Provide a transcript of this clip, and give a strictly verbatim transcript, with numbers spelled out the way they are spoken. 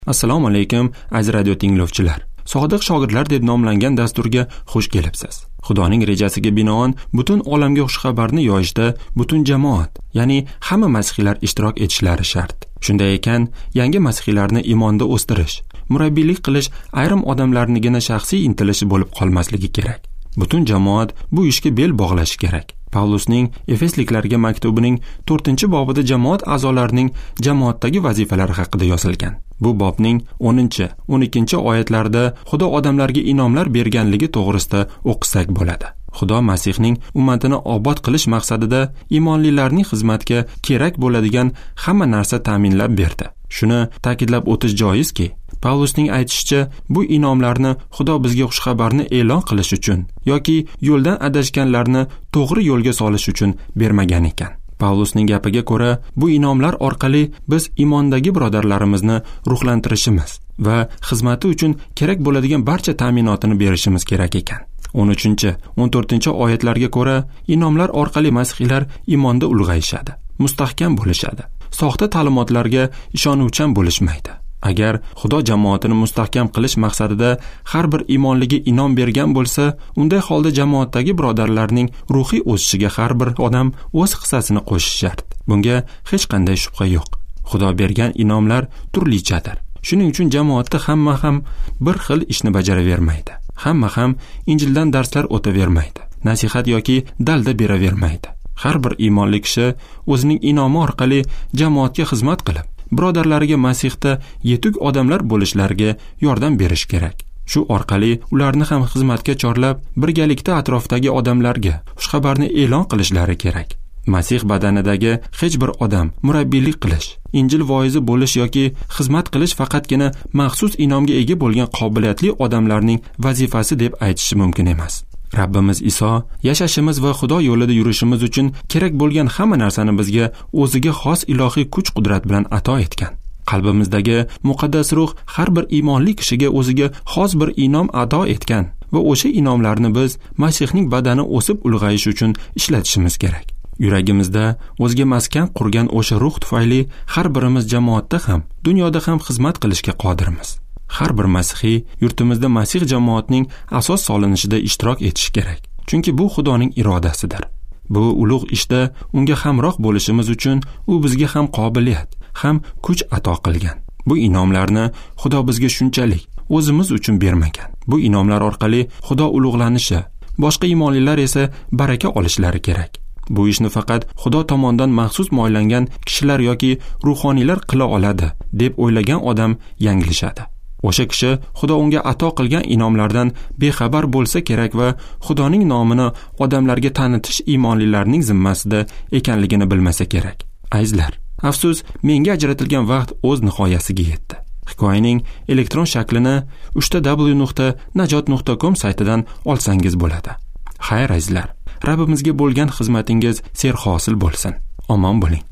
Assalomu alaykum aziz radio tinglovchilar. Sodiq shogirdlar deb nomlangan dasturga xush kelibsiz. Xudoning rejasiga binoan butun olamga xushxabarni yoyishda butun jamoat, ya'ni hamma masihiylar ishtirok etishlari shart. Shunday ekan, yangi masihiylarni iymonda o'stirish, murabbiylik qilish ayrim odamlarnigina shaxsiy intilishi bo'lib qolmasligi kerak. Butun jamoat bu ishga bel bog'lashi kerak. Pavlusning Efesliklarga maktubining to'rtinchi bobida jamoat a'zolarining jamoatdagi vazifalari haqida yozilgan. Bu bobning o'ninchi, o'n ikkinchi oyatlarida Xudo odamlarga inomlar berganligi to'g'risida o'qisak bo'ladi. Xudo Masihning ummatini obod qilish maqsadida iymonlilarning xizmatga kerak bo'ladigan hamma narsa ta'minlab berdi. Shuni ta'kidlab o'tish joizki, Pavlusning aytishicha, bu inomlarni Xudo bizga xushxabarni e'lon qilish uchun yoki yo'ldan adashganlarni to'g'ri yo'lga solish uchun bermagan ekan. Pavlusning gapiga ko'ra, bu inomlar orqali biz iymondagi birodarlarimizni ruhlantirishimiz va xizmati uchun kerak bo'ladigan barcha ta'minotini berishimiz kerak ekan. o'n uchinchi, o'n to'rtinchi oyatlarga ko'ra, inomlar orqali masihiylar iymonda ulg'ayishadi, mustahkam bo'lishadi, soxta ta'limotlarga ishonuvchan bo'lishmaydi. Agar Xudo jamoatini mustahkam qilish maqsadida har bir iymonliga inom bergan bo'lsa, unday holda jamoatdagi birodarlarning ruhiy o'sishiga har bir odam o'z hissasini qo'shishi shart. Bunga hech qanday shubha yo'q. Xudo bergan inomlar turlichadir. Shuning uchun jamoatda hamma ham bir xil ishni bajaravermaydi. Hamma ham Injildan darslar o'tavermaydi. Nasihat yoki dalda beravermaydi. Har bir iymonli kishi o'zining inomi orqali jamoatga xizmat qilib, birodarlariga Masihda yetuk odamlar bo'lishlariga yordam berish kerak. Shu orqali ularni ham xizmatga chorlab, birgalikda atrofdagi odamlarga xushxabarni e'lon qilishlari kerak. Masih badanidagi hech bir odam murabbiylik qilish, Injil voizi bo'lish yoki xizmat qilish faqatgina maxsus inomga ega bo'lgan qobiliyatli odamlarning vazifasi deb aytish mumkin emas. Rabbimiz Iso yashashimiz va Xudo yo'lida yurishimiz uchun kerak bo'lgan hamma narsani bizga o'ziga xos ilohiy kuch-qudrat bilan ato etgan. Qalbimizdagi muqaddas ruh har bir iymonli kishiga o'ziga xos bir inom ato etgan va o'sha inomlarni biz Masihning badani o'sib ulg'ayishi uchun ishlatishimiz kerak. Yuragimizda o'ziga maskan qurgan o'sha ruh tufayli har birimiz jamoatda ham, dunyoda ham xizmat qilishga qodirmiz. Har bir masihiy yurtimizda Masih jamoatining asos solinishida ishtirok etishi kerak. Chunki bu Xudoning irodasidir. Bu ulug' ishda unga hamroh bo'lishimiz uchun u bizga ham qobiliyat, ham kuch ato qilgan. Bu inomlarni Xudo bizga shunchalik o'zimiz uchun bermagan. Bu inomlar orqali Xudo ulug'lanishi, boshqa iymonlilar esa baraka olishlari kerak. Bu ishni faqat Xudo tomonidan maxsus mo'llangan kishilar yoki ruhoniylar qila oladi deb o'ylagan odam yanglishadi. O'sha kishi Xudo unga ato qilgan inomlardan bexabar bo'lsa kerak va Xudoning nomini odamlarga tanitish iymonlilarning zimmasida ekanligini bilmasa kerak. Azizlar, afsus, menga ajratilgan vaqt o'z nihoyasiga yetdi. Hikoyaning elektron shaklini uch w nuqta najot nuqta com saytidan olsangiz bo'ladi. Xayr azizlar, Rabbimizga bo'lgan xizmatingiz serhosil bo'lsin. Omon bo'ling.